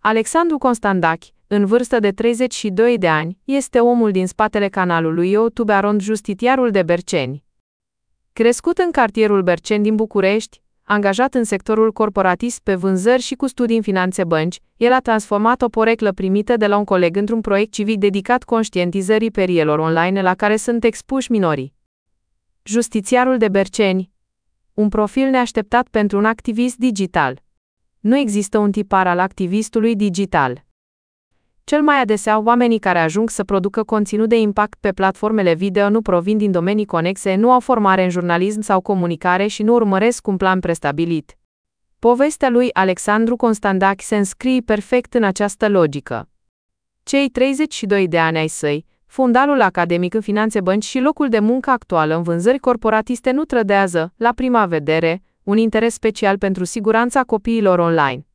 Alexandru Constandachi, în vârstă de 32 de ani, este omul din spatele canalului YouTube Arond Justitiarul de Berceni. Crescut în cartierul Berceni din București, angajat în sectorul corporatist pe vânzări și cu studii în finanțe bănci, el a transformat o poreclă primită de la un coleg într-un proiect civic dedicat conștientizării perielor online la care sunt expuși minorii. Justitiarul de Berceni. Un profil neașteptat pentru un activist digital. Nu există un tipar al activistului digital. Cel mai adesea, oamenii care ajung să producă conținut de impact pe platformele video nu provin din domenii conexe, nu au formare în jurnalism sau comunicare și nu urmăresc un plan prestabilit. Povestea lui Alexandru Constandachi se înscrie perfect în această logică. Cei 32 de ani ai săi, fundalul academic în finanțe bănci și locul de muncă actual în vânzări corporatiste nu trădează, la prima vedere, un interes special pentru siguranța copiilor online.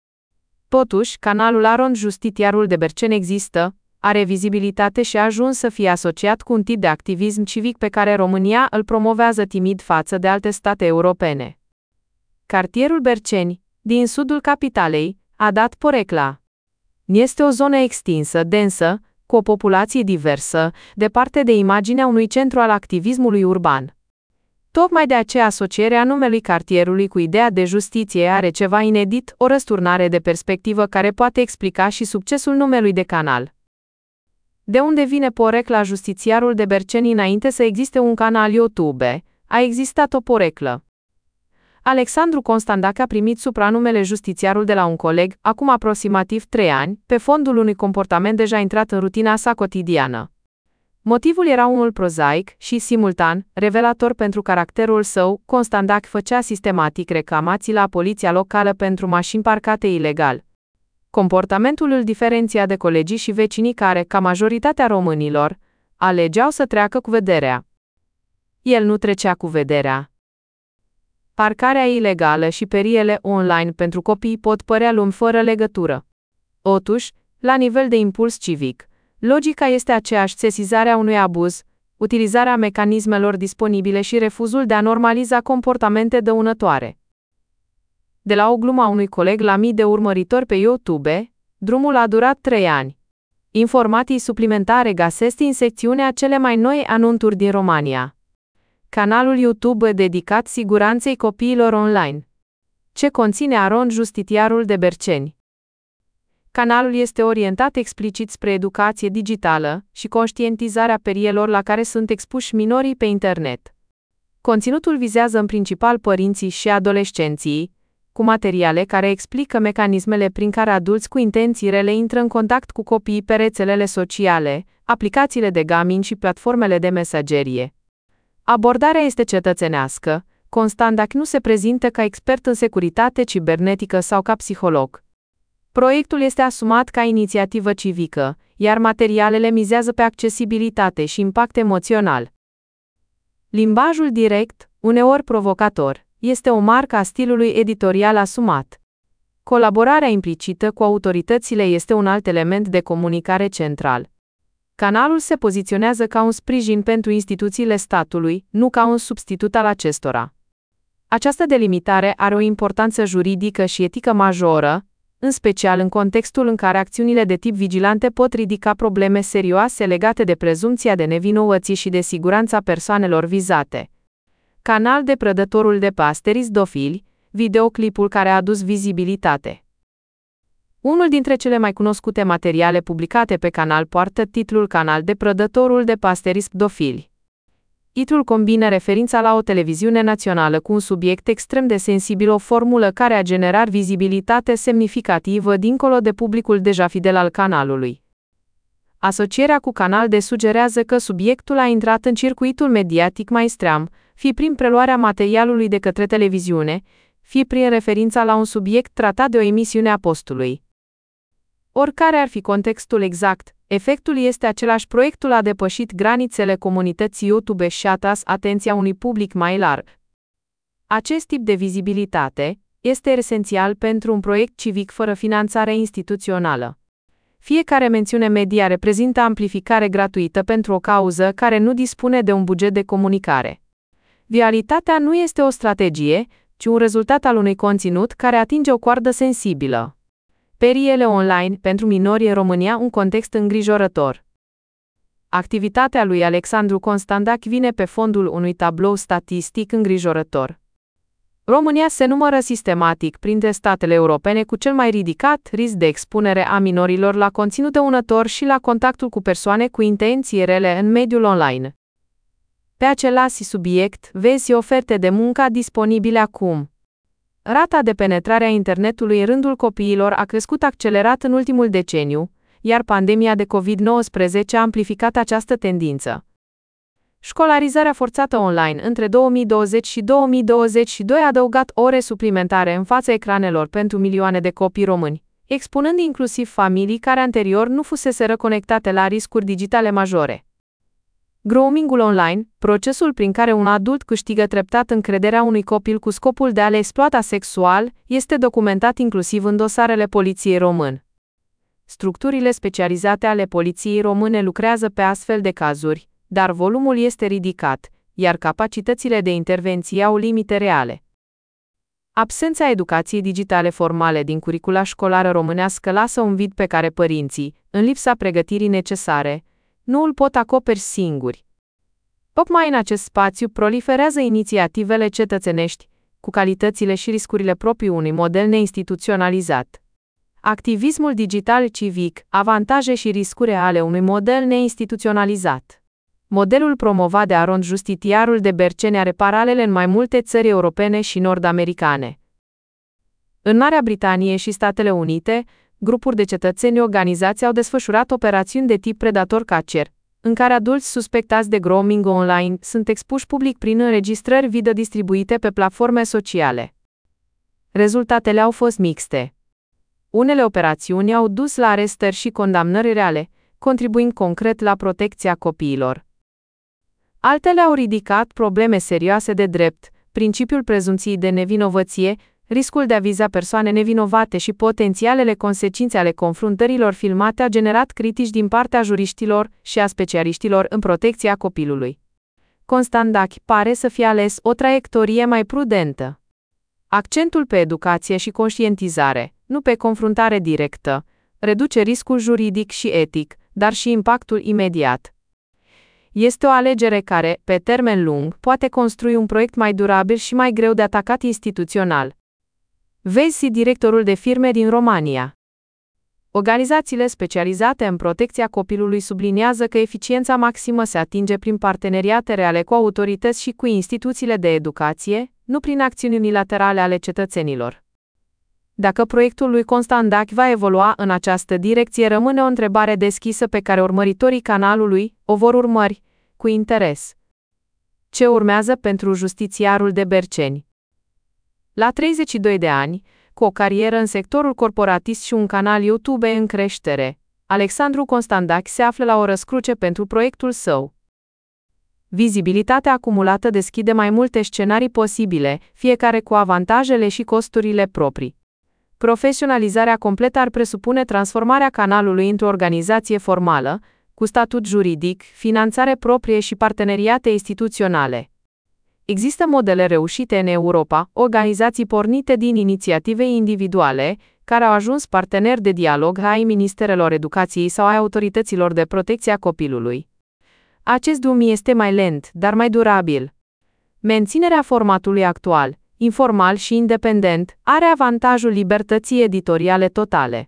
Totuși, canalul Arond Justitiarul de Berceni există, are vizibilitate și a ajuns să fie asociat cu un tip de activism civic pe care România îl promovează timid față de alte state europene. Cartierul Berceni, din sudul capitalei, a dat porecla. Este o zonă extinsă, densă, cu o populație diversă, departe de imaginea unui centru al activismului urban. Tocmai de aceea asocierea numelui cartierului cu ideea de justiție are ceva inedit, o răsturnare de perspectivă care poate explica și succesul numelui de canal. De unde vine porecla Justitiarul de Berceni? Înainte să existe un canal YouTube, a existat o poreclă. Alexandru Constandachi a primit supranumele Justitiarul de la un coleg, acum aproximativ 3 ani, pe fondul unui comportament deja intrat în rutina sa cotidiană. Motivul era unul prozaic și, simultan, revelator pentru caracterul său. Constandachi făcea sistematic reclamații la poliția locală pentru mașini parcate ilegal. Comportamentul îl diferenția de colegii și vecinii care, ca majoritatea românilor, alegeau să treacă cu vederea. El nu trecea cu vederea. Parcarea ilegală și periele online pentru copii pot părea lumi fără legătură. Totuși, la nivel de impuls civic, logica este aceeași: sesizarea unui abuz, utilizarea mecanismelor disponibile și refuzul de a normaliza comportamente dăunătoare. De la o glumă a unui coleg la mii de urmăritori pe YouTube, drumul a durat 3 ani. Informații suplimentare găsesc în secțiunea cele mai noi anunțuri din România. Canalul YouTube dedicat siguranței copiilor online. Ce conține Arond Justitiarul de Berceni? Canalul este orientat explicit spre educație digitală și conștientizarea perielor la care sunt expuși minorii pe internet. Conținutul vizează în principal părinții și adolescenții, cu materiale care explică mecanismele prin care adulți cu intenții rele intră în contact cu copiii pe rețelele sociale, aplicațiile de gaming și platformele de mesagerie. Abordarea este cetățenească. Constandachi nu se prezintă ca expert în securitate cibernetică sau ca psiholog. Proiectul este asumat ca inițiativă civică, iar materialele mizează pe accesibilitate și impact emoțional. Limbajul direct, uneori provocator, este o marcă a stilului editorial asumat. Colaborarea implicită cu autoritățile este un alt element de comunicare central. Canalul se poziționează ca un sprijin pentru instituțiile statului, nu ca un substitut al acestora. Această delimitare are o importanță juridică și etică majoră, în special în contextul în care acțiunile de tip vigilante pot ridica probleme serioase legate de prezumția de nevinovăție și de siguranța persoanelor vizate. Canal de Prădătorul de Pasterisdofili, videoclipul care a adus vizibilitate. Unul dintre cele mai cunoscute materiale publicate pe canal poartă titlul Canal de Prădătorul de Pasterisdofili. Titlul combină referința la o televiziune națională cu un subiect extrem de sensibil, o formulă care a generat vizibilitate semnificativă dincolo de publicul deja fidel al canalului. Asocierea cu canal de sugerează că subiectul a intrat în circuitul mediatic mainstream, fie prin preluarea materialului de către televiziune, fie prin referința la un subiect tratat de o emisiune a postului. Oricare ar fi contextul exact, efectul este același: proiectul a depășit granițele comunității YouTube și a atras atenția unui public mai larg. Acest tip de vizibilitate este esențial pentru un proiect civic fără finanțare instituțională. Fiecare mențiune media reprezintă amplificare gratuită pentru o cauză care nu dispune de un buget de comunicare. Viralitatea nu este o strategie, ci un rezultat al unui conținut care atinge o coardă sensibilă. Periele online pentru minori în România un context îngrijorător. Activitatea lui Alexandru Constandac vine pe fondul unui tablou statistic îngrijorător. România se numără sistematic printre statele europene cu cel mai ridicat risc de expunere a minorilor la conținut dăunător și la contactul cu persoane cu intenții rele în mediul online. Pe același subiect, vezi oferte de muncă disponibile acum. Rata de penetrare a internetului în rândul copiilor a crescut accelerat în ultimul deceniu, iar pandemia de COVID-19 a amplificat această tendință. Școlarizarea forțată online între 2020 și 2022 a adăugat ore suplimentare în fața ecranelor pentru milioane de copii români, expunând inclusiv familii care anterior nu fuseseră conectate la riscuri digitale majore. Groomingul online, procesul prin care un adult câștigă treptat încrederea unui copil cu scopul de a-l exploata sexual, este documentat inclusiv în dosarele Poliției Române. Structurile specializate ale Poliției Române lucrează pe astfel de cazuri, dar volumul este ridicat, iar capacitățile de intervenție au limite reale. Absența educației digitale formale din curicula școlară românească lasă un vid pe care părinții, în lipsa pregătirii necesare, nu îl pot acoperi singuri. Tocmai în acest spațiu proliferează inițiativele cetățenești, cu calitățile și riscurile proprii unui model neinstituționalizat. Activismul digital civic, avantaje și riscuri ale unui model neinstituționalizat. Modelul promovat de Arond Justitiarul de Berceni are paralele în mai multe țări europene și nord-americane. În Marea Britanie și Statele Unite, grupuri de cetățeni organizați au desfășurat operațiuni de tip predator-catcher, în care adulți suspectați de grooming online sunt expuși public prin înregistrări video distribuite pe platforme sociale. Rezultatele au fost mixte. Unele operațiuni au dus la arestări și condamnări reale, contribuind concret la protecția copiilor. Altele au ridicat probleme serioase de drept, principiul prezumției de nevinovăție, riscul de a viza persoane nevinovate și potențialele consecințe ale confruntărilor filmate a generat critici din partea juriștilor și a specialiștilor în protecția copilului. Constandac pare să fie ales o traiectorie mai prudentă. Accentul pe educație și conștientizare, nu pe confruntare directă, reduce riscul juridic și etic, dar și impactul imediat. Este o alegere care, pe termen lung, poate construi un proiect mai durabil și mai greu de atacat instituțional. Vezi directorul de firme din România. Organizațiile specializate în protecția copilului subliniază că eficiența maximă se atinge prin parteneriate reale cu autorități și cu instituțiile de educație, nu prin acțiuni unilaterale ale cetățenilor. Dacă proiectul lui Constandac va evolua în această direcție, rămâne o întrebare deschisă pe care urmăritorii canalului o vor urmări cu interes. Ce urmează pentru justitiarul de Berceni? La 32 de ani, cu o carieră în sectorul corporatist și un canal YouTube în creștere, Alexandru Constandac se află la o răscruce pentru proiectul său. Vizibilitatea acumulată deschide mai multe scenarii posibile, fiecare cu avantajele și costurile proprii. Profesionalizarea completă ar presupune transformarea canalului într-o organizație formală, cu statut juridic, finanțare proprie și parteneriate instituționale. Există modele reușite în Europa, organizații pornite din inițiative individuale, care au ajuns parteneri de dialog ai ministerelor educației sau ai autorităților de protecție a copilului. Acest drum este mai lent, dar mai durabil. Menținerea formatului actual, informal și independent, are avantajul libertății editoriale totale.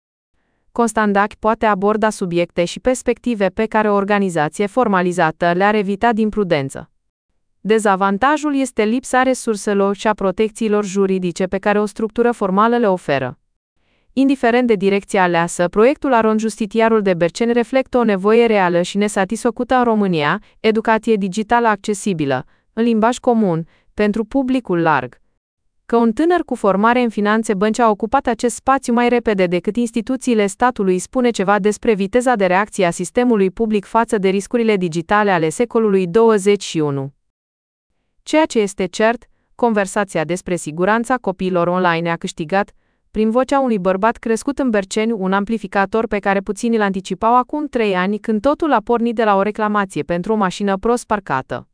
Constandac poate aborda subiecte și perspective pe care o organizație formalizată le-ar evita din prudență. Dezavantajul este lipsa resurselor și a protecțiilor juridice pe care o structură formală le oferă. Indiferent de direcția aleasă, proiectul Arond Justitiarul de Berceni reflectă o nevoie reală și nesatisfăcută în România, educație digitală accesibilă, în limbaj comun, pentru publicul larg. Că un tânăr cu formare în finanțe bănci a ocupat acest spațiu mai repede decât instituțiile statului spune ceva despre viteza de reacție a sistemului public față de riscurile digitale ale secolului 21. Ceea ce este cert, conversația despre siguranța copiilor online a câștigat, prin vocea unui bărbat crescut în Berceni, un amplificator pe care puțini îl anticipau acum 3 ani când totul a pornit de la o reclamație pentru o mașină prost parcată.